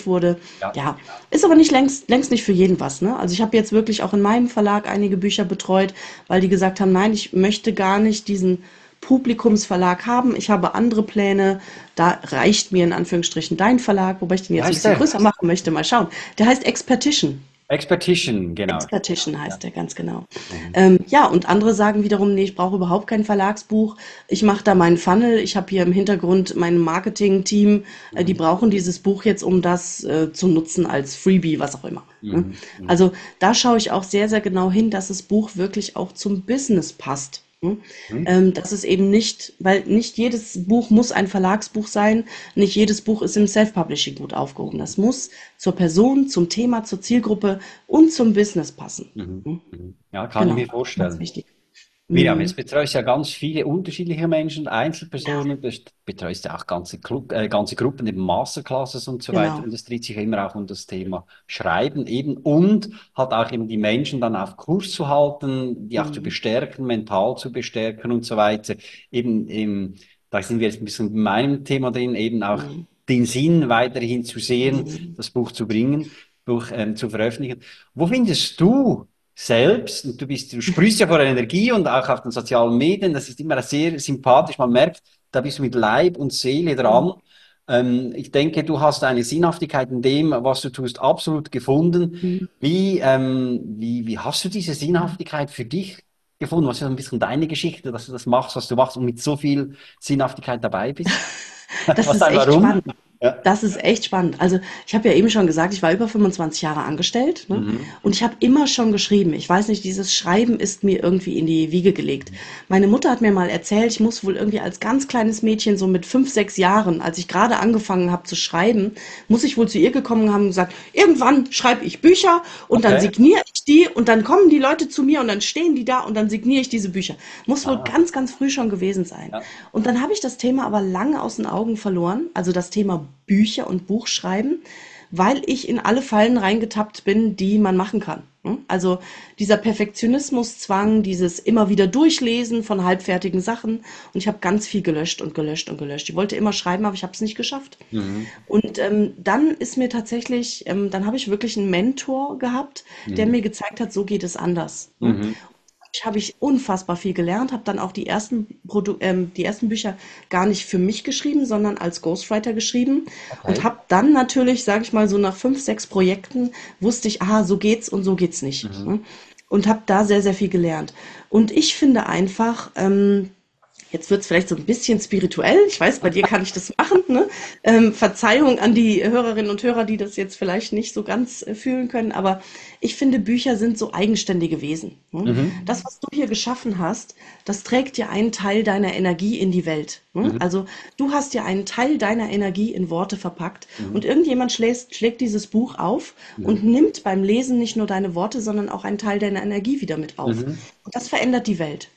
Ja, Ja, ist aber nicht längst, längst nicht für jeden was, ne? Also ich habe jetzt wirklich auch in meinem Verlag einige Bücher betreut, weil die gesagt haben, nein, ich möchte gar nicht diesen Publikumsverlag haben. Ich habe andere Pläne. Da reicht mir in Anführungsstrichen dein Verlag, wobei ich den wie jetzt ein heißt bisschen der? größer machen möchte. Mal schauen. Der heißt Expedition. Expedition, genau. Expertischen Ja. heißt der ganz genau. Mhm. Ähm, ja, und andere sagen wiederum, nee, ich brauche überhaupt kein Verlagsbuch. Ich mache da meinen Funnel. Ich habe hier im Hintergrund mein Marketing-Team. Äh, die Mhm. brauchen dieses Buch jetzt, um das äh, zu nutzen als Freebie, was auch immer. Ne? Mhm. Mhm. Also da schaue ich auch sehr, sehr genau hin, dass das Buch wirklich auch zum Business passt. Ne? Mhm. Ähm, dass es eben nicht, weil nicht jedes Buch muss ein Verlagsbuch sein, nicht jedes Buch ist im Self-Publishing gut aufgehoben. Das muss zur Person, zum Thema, zur Zielgruppe und zum Business passen. Mhm. Hm? Mhm. Ja, kann ich Genau, mir ganz vorstellen. wichtig. Miriam, Hm. jetzt betreust du ja ganz viele unterschiedliche Menschen, Einzelpersonen, du betreust ja auch ganze, Gru äh, ganze Gruppen, eben Masterclasses und so weiter. Genau. Und es dreht sich ja immer auch um das Thema Schreiben eben und halt auch eben die Menschen dann auf Kurs zu halten, die auch zu Hm. bestärken, mental zu bestärken und so weiter. Eben, eben, da sind wir jetzt ein bisschen in meinem Thema drin, eben auch Hm. den Sinn weiterhin zu sehen, Hm. das Buch zu bringen, Buch ähm, zu veröffentlichen. Wo findest du selbst, und du bist, du sprühst ja vor Energie und auch auf den sozialen Medien, das ist immer sehr sympathisch, man merkt, da bist du mit Leib und Seele dran. Ähm, ich denke, du hast eine Sinnhaftigkeit in dem, was du tust, absolut gefunden. Hm. Wie, ähm, wie, wie hast du diese Sinnhaftigkeit für dich gefunden? Was ist so ein bisschen deine Geschichte, dass du das machst, was du machst und mit so viel Sinnhaftigkeit dabei bist? Das Was ist ein echt Warum? spannend. Ja. Das ist echt spannend. Also, ich habe ja eben schon gesagt, ich war über fünfundzwanzig Jahre angestellt, ne? Mhm. Und ich habe immer schon geschrieben. Ich weiß nicht, dieses Schreiben ist mir irgendwie in die Wiege gelegt. Meine Mutter hat mir mal erzählt, ich muss wohl irgendwie als ganz kleines Mädchen, so mit fünf, sechs Jahren, als ich gerade angefangen habe zu schreiben, muss ich wohl zu ihr gekommen haben und gesagt, irgendwann schreibe ich Bücher und dann Okay. signiere ich die und dann kommen die Leute zu mir und dann stehen die da und dann signiere ich diese Bücher. Muss wohl Ah, ganz, ganz früh schon gewesen sein. ja. Und dann habe ich das Thema aber lange aus den Augen verloren, also das Thema Bücher und Buchschreiben, weil ich in alle Fallen reingetappt bin, die man machen kann. Ne? Also dieser Perfektionismuszwang, dieses immer wieder Durchlesen von halbfertigen Sachen. Und ich habe ganz viel gelöscht und gelöscht und gelöscht. Ich wollte immer schreiben, aber ich habe es nicht geschafft. Mhm. Und ähm, dann ist mir tatsächlich, ähm, dann habe ich wirklich einen Mentor gehabt, der Mhm. mir gezeigt hat, so geht es anders. Ne? Mhm. Ich habe ich unfassbar viel gelernt, habe dann auch die ersten Produ ähm, die ersten Bücher gar nicht für mich geschrieben, sondern als Ghostwriter geschrieben und Okay. habe dann natürlich, sage ich mal, so nach fünf, sechs Projekten wusste ich, aha, so geht's und so geht's nicht. Mhm. Ne? Und habe da sehr, sehr viel gelernt. Und ich finde einfach, ähm, jetzt wird es vielleicht so ein bisschen spirituell. Ich weiß, bei dir kann ich das machen. Ne? Ähm, Verzeihung an die Hörerinnen und Hörer, die das jetzt vielleicht nicht so ganz äh, fühlen können. Aber ich finde, Bücher sind so eigenständige Wesen. Ne? Mhm. Das, was du hier geschaffen hast, das trägt ja einen Teil deiner Energie in die Welt. Ne? Mhm. Also du hast ja einen Teil deiner Energie in Worte verpackt. Und Mhm. irgendjemand schlägt, schlägt dieses Buch auf und Mhm. nimmt beim Lesen nicht nur deine Worte, sondern auch einen Teil deiner Energie wieder mit auf. Mhm. Und das verändert die Welt.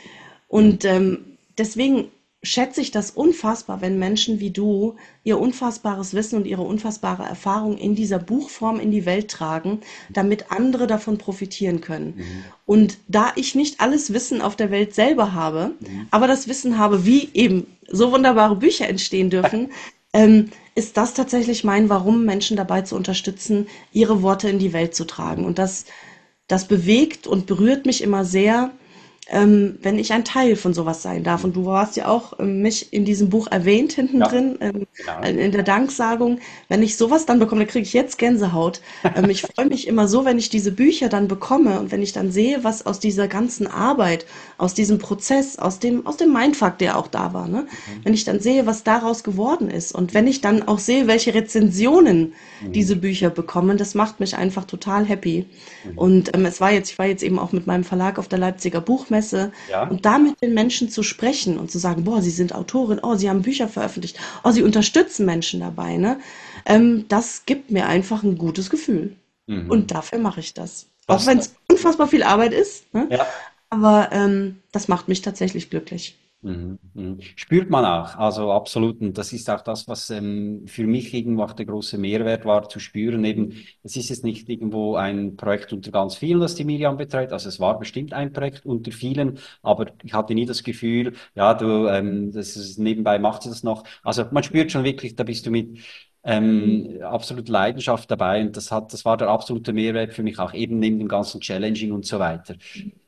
Mhm. Und ähm, deswegen schätze ich das unfassbar, wenn Menschen wie du ihr unfassbares Wissen und ihre unfassbare Erfahrung in dieser Buchform in die Welt tragen, damit andere davon profitieren können. Mhm. Und da ich nicht alles Wissen auf der Welt selber habe, Mhm. aber das Wissen habe, wie eben so wunderbare Bücher entstehen dürfen, ähm, ist das tatsächlich mein Warum, Menschen dabei zu unterstützen, ihre Worte in die Welt zu tragen. Mhm. Und das, das bewegt und berührt mich immer sehr, ähm, wenn ich ein Teil von sowas sein darf. Und du hast ja auch ähm, mich in diesem Buch erwähnt, hinten Ja, drin, ähm, genau. in der Danksagung. Wenn ich sowas dann bekomme, dann kriege ich jetzt Gänsehaut. Ähm, ich freue mich immer so, wenn ich diese Bücher dann bekomme und wenn ich dann sehe, was aus dieser ganzen Arbeit, aus diesem Prozess, aus dem, aus dem Mindfuck, der auch da war, ne? Mhm. Wenn ich dann sehe, was daraus geworden ist und wenn ich dann auch sehe, welche Rezensionen Mhm. diese Bücher bekommen, das macht mich einfach total happy. Mhm. Und ähm, es war jetzt, ich war jetzt eben auch mit meinem Verlag auf der Leipziger Buchmesse Ja. und da mit den Menschen zu sprechen und zu sagen, boah, Sie sind Autorin, oh, Sie haben Bücher veröffentlicht, oh, Sie unterstützen Menschen dabei, ne? Ähm, das gibt mir einfach ein gutes Gefühl. Und Mhm. dafür mache ich das. Auch Das, wenn es unfassbar viel Arbeit ist, ne? ja. Aber ähm, das macht mich tatsächlich glücklich. Mhm. Mhm. Spürt man auch, also absolut. Und das ist auch das, was ähm, für mich irgendwo auch der große Mehrwert war, zu spüren. Eben, es ist jetzt nicht irgendwo ein Projekt unter ganz vielen, das die Miriam betreut. Also es war bestimmt ein Projekt unter vielen, aber ich hatte nie das Gefühl, ja, du, ähm, das ist, nebenbei macht sie das noch. Also man spürt schon wirklich, da bist du mit ähm, absolut Leidenschaft dabei und das hat, das war der absolute Mehrwert für mich auch eben neben dem ganzen Challenging und so weiter.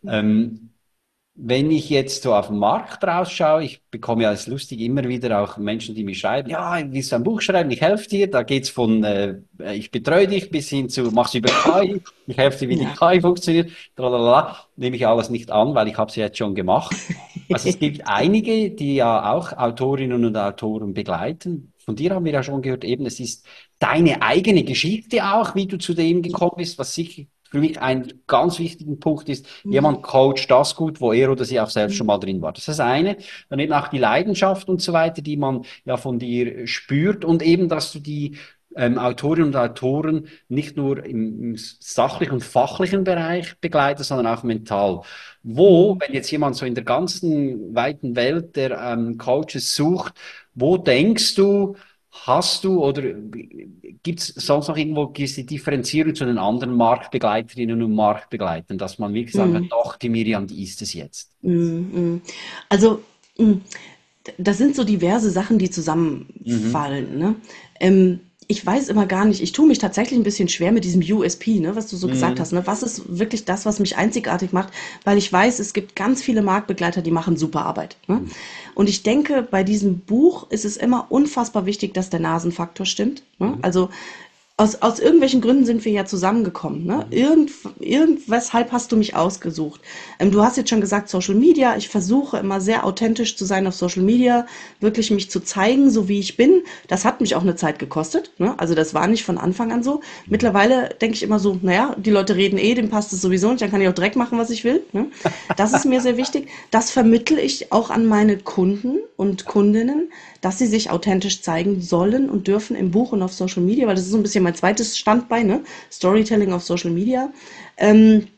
Ähm, Wenn ich jetzt so auf den Markt rausschaue, ich bekomme ja als lustig immer wieder auch Menschen, die mir schreiben, ja, willst du ein Buch schreiben, ich helfe dir. Da geht's von, äh, ich betreue dich bis hin zu, mach's über K I, ich helfe dir, wie die Ja. K I funktioniert. Tralalala. Nehme ich alles nicht an, weil ich habe es ja jetzt schon gemacht. Also es gibt einige, die ja auch Autorinnen und Autoren begleiten. Von dir haben wir ja schon gehört, eben, es ist deine eigene Geschichte auch, wie du zu dem gekommen bist, was sicher für mich ein ganz wichtiger Punkt ist. Mhm. Jemand coacht das gut, wo er oder sie auch selbst schon mal drin war. Das ist das eine. Dann eben auch die Leidenschaft und so weiter, die man ja von dir spürt und eben, dass du die ähm, Autorinnen und Autoren nicht nur im, im sachlichen und fachlichen Bereich begleitest, sondern auch mental. Wo, Mhm. wenn jetzt jemand so in der ganzen weiten Welt der ähm, Coaches sucht, wo denkst du, hast du oder gibt es sonst noch irgendwo gewisse Differenzierung zu den anderen Marktbegleiterinnen und Marktbegleitern, dass man wirklich sagen kann, Mhm. doch, die Miriam, die ist es jetzt? Mhm. Mhm. Also, mm, das sind so diverse Sachen, die Mhm. zusammenfallen, ne? Ähm, ich weiß immer gar nicht, ich tue mich tatsächlich ein bisschen schwer mit diesem U S P, ne, was du so gesagt hast, Mhm. ne? Was ist wirklich das, was mich einzigartig macht? Weil ich weiß, es gibt ganz viele Marktbegleiter, die machen super Arbeit, ne? Mhm. Und ich denke, bei diesem Buch ist es immer unfassbar wichtig, dass der Nasenfaktor stimmt, ne? Mhm. Also aus, aus irgendwelchen Gründen sind wir ja zusammengekommen. Ne? Mhm. Irgend, irgendweshalb hast du mich ausgesucht. Ähm, du hast jetzt schon gesagt, Social Media. Ich versuche immer sehr authentisch zu sein auf Social Media, wirklich mich zu zeigen, so wie ich bin. Das hat mich auch eine Zeit gekostet. Ne? Also das war nicht von Anfang an so. Mhm. Mittlerweile denke ich immer so, naja, die Leute reden eh, dem passt es sowieso nicht, dann kann ich auch Dreck machen, was ich will. Ne? Das ist mir sehr wichtig. Das vermittle ich auch an meine Kunden und Kundinnen, dass sie sich authentisch zeigen sollen und dürfen im Buch und auf Social Media, weil das ist so ein bisschen mein zweites Standbein, ne? Storytelling auf Social Media. Ähm,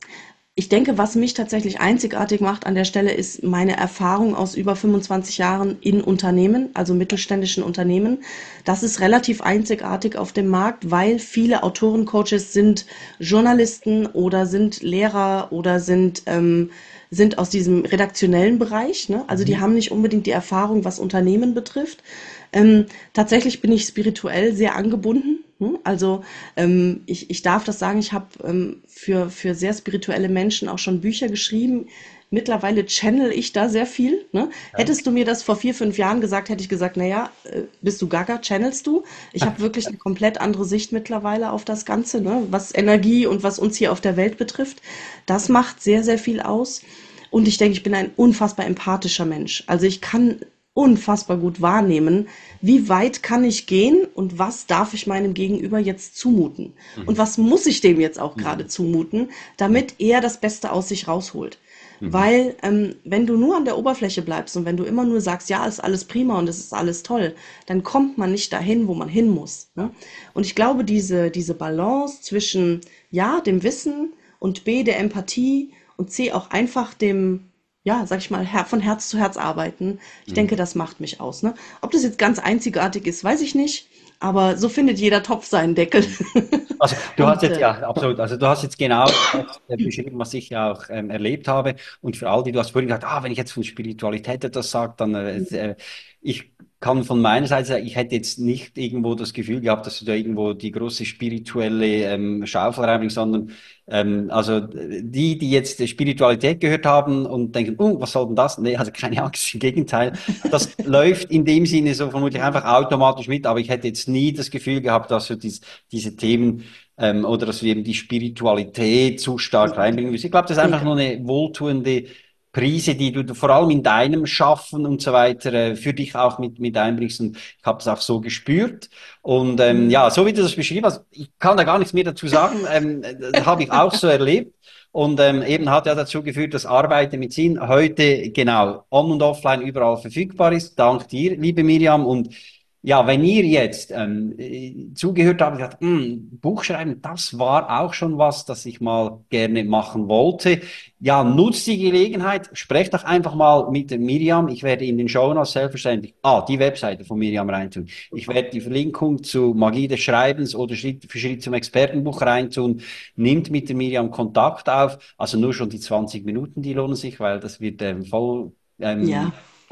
Ich denke, was mich tatsächlich einzigartig macht an der Stelle, ist meine Erfahrung aus über fünfundzwanzig Jahren in Unternehmen, also mittelständischen Unternehmen. Das ist relativ einzigartig auf dem Markt, weil viele Autorencoaches sind Journalisten oder sind Lehrer oder sind, ähm, sind aus diesem redaktionellen Bereich. Ne? Also die Mhm. haben nicht unbedingt die Erfahrung, was Unternehmen betrifft. Ähm, tatsächlich bin ich spirituell sehr angebunden. hm? Also ähm, ich, ich darf das sagen, ich habe ähm, für, für sehr spirituelle Menschen auch schon Bücher geschrieben. Mittlerweile channel ich da sehr viel. Ne? Ja. Hättest du mir das vor vier, fünf Jahren gesagt, hätte ich gesagt, naja, äh, bist du gaga, channelst du? Ich habe wirklich eine komplett andere Sicht mittlerweile auf das Ganze, ne? Was Energie und was uns hier auf der Welt betrifft. Das macht sehr, sehr viel aus. Und ich denke, ich bin ein unfassbar empathischer Mensch. Also ich kann unfassbar gut wahrnehmen, wie weit kann ich gehen und was darf ich meinem Gegenüber jetzt zumuten? Und Mhm. was muss ich dem jetzt auch gerade Mhm. zumuten, Mhm. damit er das Beste aus sich rausholt? Mhm. Weil ähm, wenn du nur an der Oberfläche bleibst und wenn du immer nur sagst, ja, ist alles prima und es ist alles toll, dann kommt man nicht dahin, wo man hin muss. Ne? Ja. Und ich glaube, diese, diese Balance zwischen ja, dem Wissen und B, der Empathie und C, auch einfach dem, ja, sag ich mal, Her von Herz zu Herz arbeiten. Ich Mhm. denke, das macht mich aus. Ne? Ob das jetzt ganz einzigartig ist, weiß ich nicht. Aber so findet jeder Topf seinen Deckel. Mhm. Also du hast Und jetzt äh, ja absolut, also du hast jetzt genau das äh, beschrieben, was ich ja auch ähm, erlebt habe. Und für all die, du hast vorhin gesagt, ah, wenn ich jetzt von Spiritualität etwas sage, dann äh, äh, ich kann von meiner Seite sagen, ich hätte jetzt nicht irgendwo das Gefühl gehabt, dass du da irgendwo die große spirituelle ähm, Schaufel reinbringst, sondern ähm, also äh, die, die jetzt äh, Spiritualität gehört haben und denken, oh, was soll denn das? Nee, also keine Angst, im Gegenteil. Das läuft in dem Sinne so vermutlich einfach automatisch mit, aber ich hätte jetzt nie das Gefühl gehabt, dass du dies, diese Themen ähm, oder dass wir eben die Spiritualität zu stark reinbringen müssen. Ich glaube, das ist nee, einfach gar nur eine wohltuende Prise, die du vor allem in deinem Schaffen und so weiter äh, für dich auch mit, mit einbringst. Und ich habe es auch so gespürt. Und ähm, ja, so wie du das beschrieben hast, ich kann da gar nichts mehr dazu sagen, ähm, das habe ich auch so erlebt. Und ähm, eben hat ja dazu geführt, dass Arbeiten mit Sinn heute genau on und offline überall verfügbar ist. Dank dir, liebe Miriam. Und ja, wenn ihr jetzt ähm, äh, zugehört habt und gesagt, "Hm, Buchschreiben, das war auch schon was, das ich mal gerne machen wollte. Ja, nutzt die Gelegenheit, sprecht doch einfach mal mit der Miriam. Ich werde in den Shownotes selbstverständlich ah, die Webseite von Miriam reintun. Ich werde die Verlinkung zu Magie des Schreibens oder Schritt für Schritt zum Expertenbuch reintun. Nimmt mit der Miriam Kontakt auf. Also nur schon die zwanzig Minuten, die lohnen sich, weil das wird ähm, voll Ja, ähm,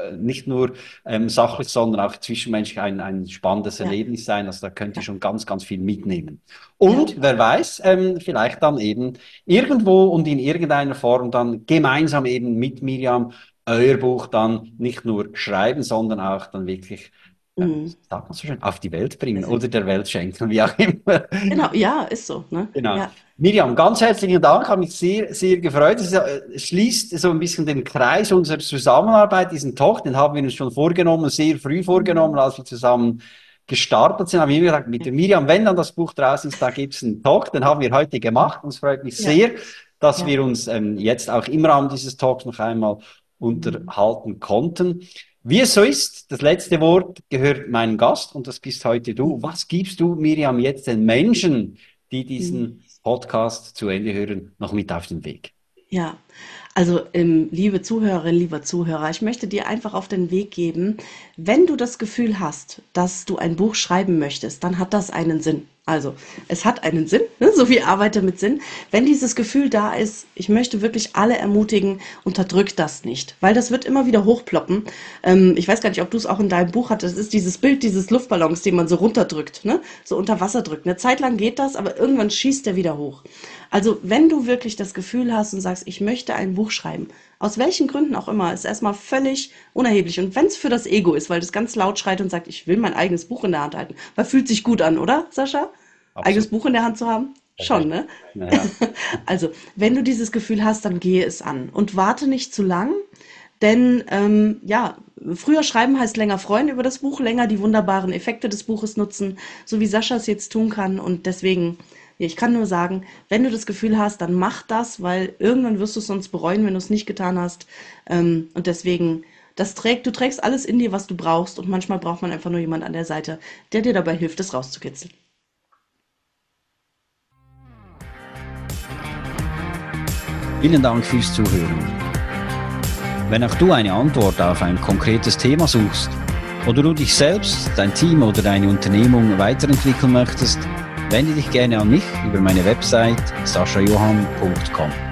äh, nicht nur ähm, sachlich, sondern auch zwischenmenschlich ein, ein spannendes Ja, Erlebnis sein. Also da könnt ihr ja, schon ganz, ganz viel mitnehmen. ja. Und wer weiß, ähm, vielleicht dann eben irgendwo und in irgendeiner Form dann gemeinsam eben mit Miriam euer Buch dann nicht nur schreiben, sondern auch dann wirklich, ähm, Mhm. sagt man so schön, auf die Welt bringen oder Präsentieren. der Welt schenken, wie auch immer. Genau, ja, ist so, ne? Genau. Ja. Miriam, ganz herzlichen Dank, habe mich sehr, sehr gefreut. Es äh, schließt so ein bisschen den Kreis unserer Zusammenarbeit, diesen Talk, den haben wir uns schon vorgenommen, sehr früh vorgenommen, Mhm. als wir zusammen gestartet sind. Haben wir immer gesagt, mit Ja, der Miriam, wenn dann das Buch draußen ist, da gibt es einen Talk, den haben wir heute gemacht. Und es freut mich ja, sehr, dass ja. wir uns ähm, jetzt auch im Rahmen dieses Talks noch einmal Mhm. unterhalten konnten. Wie es so ist, das letzte Wort gehört meinem Gast und das bist heute du. Mhm. Was gibst du, Miriam, jetzt den Menschen, die Mhm. diesen Podcast zu Ende hören, noch mit auf den Weg? Ja, also ähm, liebe Zuhörerin, lieber Zuhörer, ich möchte dir einfach auf den Weg geben, wenn du das Gefühl hast, dass du ein Buch schreiben möchtest, dann hat das einen Sinn. Also es hat einen Sinn, ne? So wie Arbeite mit Sinn. Wenn dieses Gefühl da ist, ich möchte wirklich alle ermutigen, unterdrück das nicht, weil das wird immer wieder hochploppen. Ähm, ich weiß gar nicht, ob du es auch in deinem Buch hattest. Das ist dieses Bild dieses Luftballons, den man so runterdrückt, ne? So unter Wasser drückt. Eine Zeit lang geht das, aber irgendwann schießt der wieder hoch. Also wenn du wirklich das Gefühl hast und sagst, ich möchte ein Buch schreiben, aus welchen Gründen auch immer, ist erstmal völlig unerheblich. Und wenn es für das Ego ist, weil das ganz laut schreit und sagt, ich will mein eigenes Buch in der Hand halten, weil fühlt sich gut an, oder, Sascha? Eigenes Absolut. Buch in der Hand zu haben? Schon, Perfekt. ne? Ja. Also, wenn du dieses Gefühl hast, dann gehe es an und warte nicht zu lang, denn ähm, ja, früher schreiben heißt länger freuen über das Buch, länger die wunderbaren Effekte des Buches nutzen, so wie Sascha es jetzt tun kann. Und deswegen, ja, ich kann nur sagen, wenn du das Gefühl hast, dann mach das, weil irgendwann wirst du es sonst bereuen, wenn du es nicht getan hast. Ähm, und deswegen, das trägt, du trägst alles in dir, was du brauchst. Und manchmal braucht man einfach nur jemand an der Seite, der dir dabei hilft, es rauszukitzeln. Vielen Dank fürs Zuhören. Wenn auch du eine Antwort auf ein konkretes Thema suchst oder du dich selbst, dein Team oder deine Unternehmung weiterentwickeln möchtest, wende dich gerne an mich über meine Website sascha johann punkt com.